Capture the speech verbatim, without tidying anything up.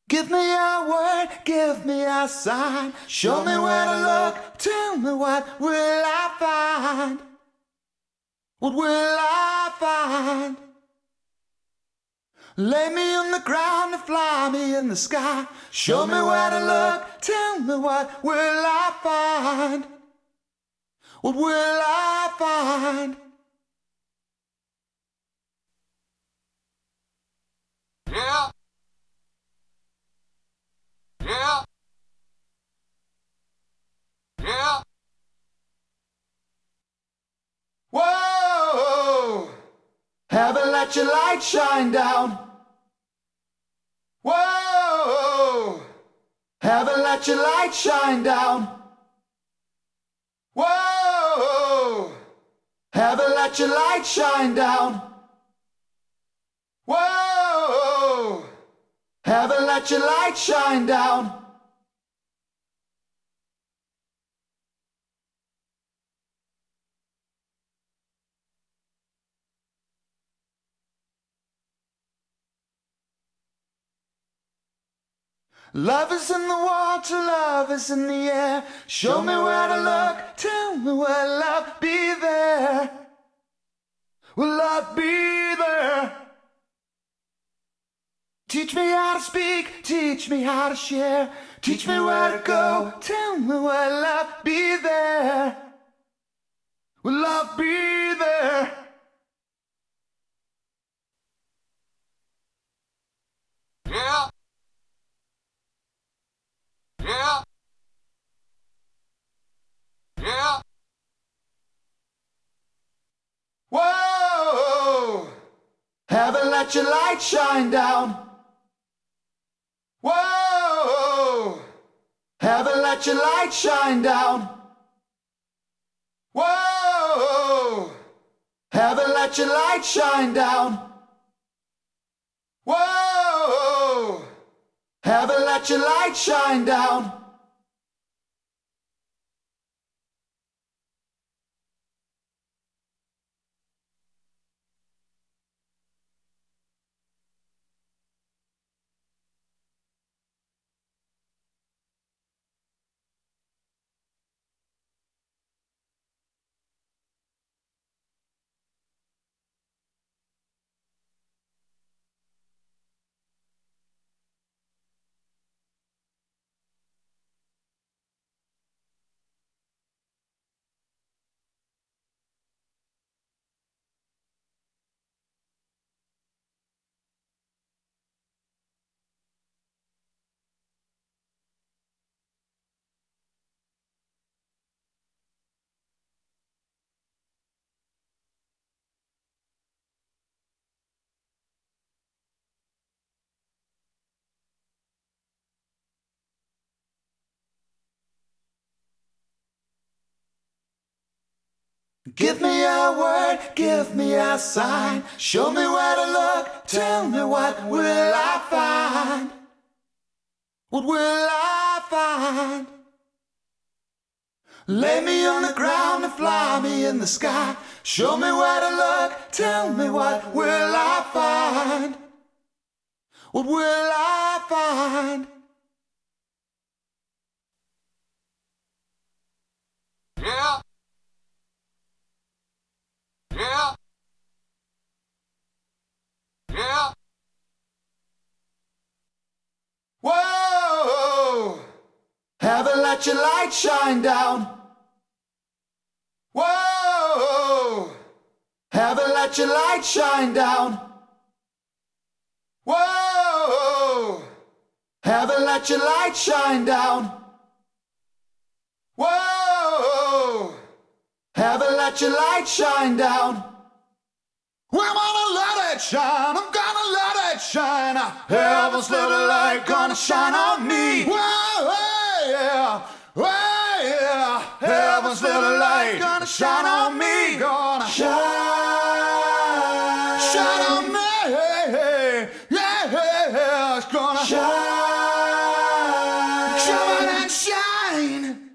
Give me a word, give me a sign. Show me where to look, tell me what will I find? What will I find? Lay me on the ground and fly me in the sky. Show me where to look, tell me what will I find? What will I find? Yeah. Yeah. Yeah. Whoa! Haven't let your light shine down. Whoa! Haven't let your light shine down. Whoa! Haven't let your light shine down. Whoa! Haven't let your light shine down. Love is in the water, love is in the air. Show me where to look, tell me where love be there. Will love be there? Teach me how to speak, teach me how to share. Teach me where to go, tell me where love be there. Will love be there? Yeah. Yeah. Yeah. Whoa! Haven't let your light shine down. Whoa! Haven't let your light shine down. Whoa! Haven't let your light shine down. Whoa! Haven't let your light shine down. Give me a word, give me a sign. Show me where to look, tell me what will I find? What will I find? Lay me on the ground and fly me in the sky. Show me where to look, tell me what will I find? What will I find? Yeah. Yeah. Yeah. Whoa! Haven't let your light shine down. Whoa! Haven't let your light shine down. Whoa! Haven't let your light shine down. Whoa! Haven't let your light shine down. I'm gonna let it shine, I'm gonna let it shine. Heaven's little light gonna shine on me. Whoa, hey, yeah, hey, yeah. Heaven's little light gonna shine on me. Gonna shine, shine on me. Hey, hey, yeah, hey, hey. It's gonna shine, shine and shine.